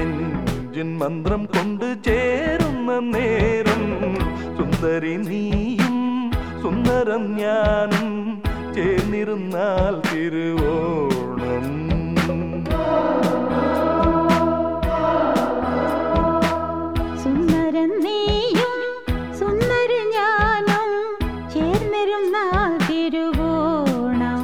നെഞ്ചിൻ മന്ത്രം കൊണ്ട് ചേരുന്ന നേരം സുന്ദരി നീയും സുന്ദരം ഞാനും ചേർന്നിരുന്നാൽ തിരുവോണം. സുന്ദരൻ നീയും സുന്ദര ഞാനും ചേർന്നിരുന്നാൽ തിരുവോണം.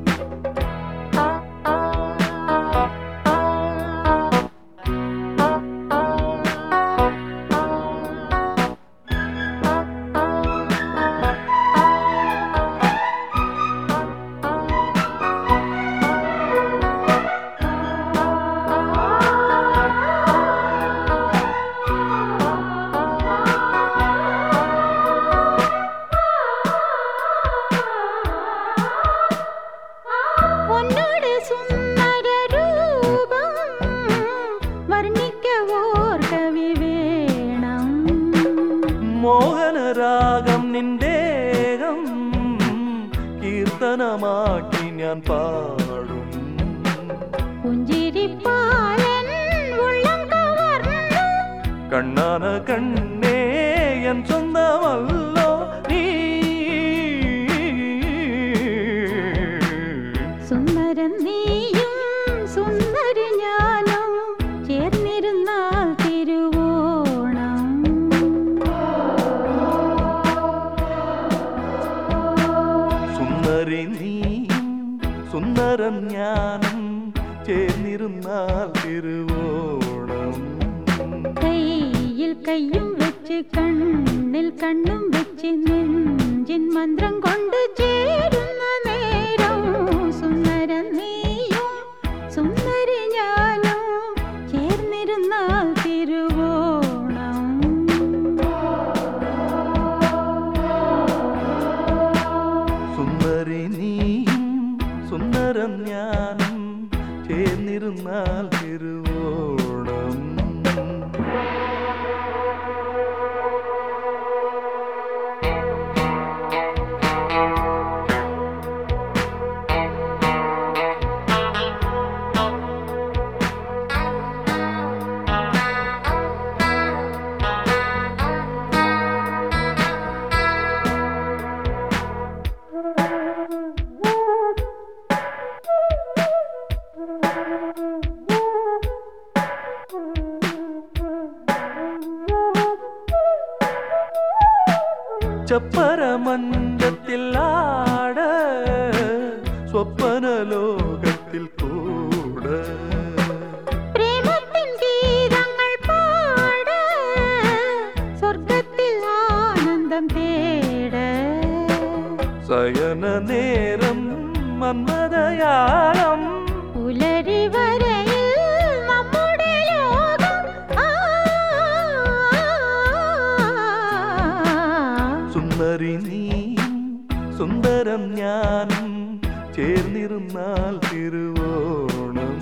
മോഹനരാഗം നിന്റേകം കീർത്തനമാക്കി ഞാൻ പാടും. പുഞ്ചിരിപ്പാലൻ ഉള്ളം കവർന്നു കണ്ണാന കണ്ണേ എൻ സ്വന്തമല്ലോ നീ. സുന്ദരൻ നീയും സുന്ദര ഞാനും ചേർന്നിരുന്നാൽ തിരുവോണം. സുന്ദരി നീയും സുന്ദരൻ ഞാനും ചേർന്നിരുന്നാൽ തിരുവോണം. കയ്യിൽ കയ്യും വെച്ച് കണ്ണിൽ കണ്ണും വെച്ച് നെഞ്ചിൻ മന്ത്രം കൊണ്ട് ചേരുന്ന നേരം സുന്ദരൻ നീയും സുന്ദര ഞാനും ചേർന്നിരുന്നാൽ തിരുവോണം. സുന്ദരി നീയും സുന്ദരം ഞാനും ചേർന്നിരുന്നാൽ തിരുവോണം. ചപ്പരമഞ്ചത്തിൽ ആട സ്വപ്ന ലോകത്തിൽ കൂട പ്രേമത്തിൻ ഗീതങ്ങൾ പാട സ്വർഗത്തിൽ ആനന്ദം തേട സയന നേരം മന്മദയാളം പുലരി വരയിൽ നമ്മുടെ ലോകം. സുന്ദരി നീയും സുന്ദരം ഞാനും ചേർന്നിരുന്നാൽ തിരുവോണം.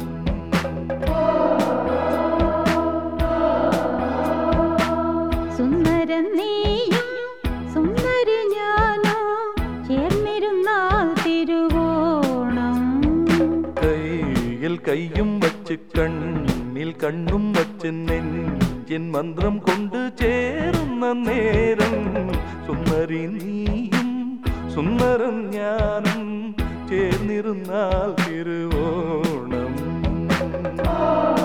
സുന്ദരൻ നീയും സുന്ദര ഞാനും ചേർന്നിരുന്നാൽ തിരുവോണം. കയ്യിൽ കയ്യും വച്ച് കണ്ണിൽ കണ്ണും വച്ച് നെഞ്ചിൻ മന്ത്രം കൊണ്ട് ചേരുന്ന നേരം സുന്ദരി നീയും സുന്ദരം ഞാനും ചേർന്നിരുന്നാൽ തിരുവോണം.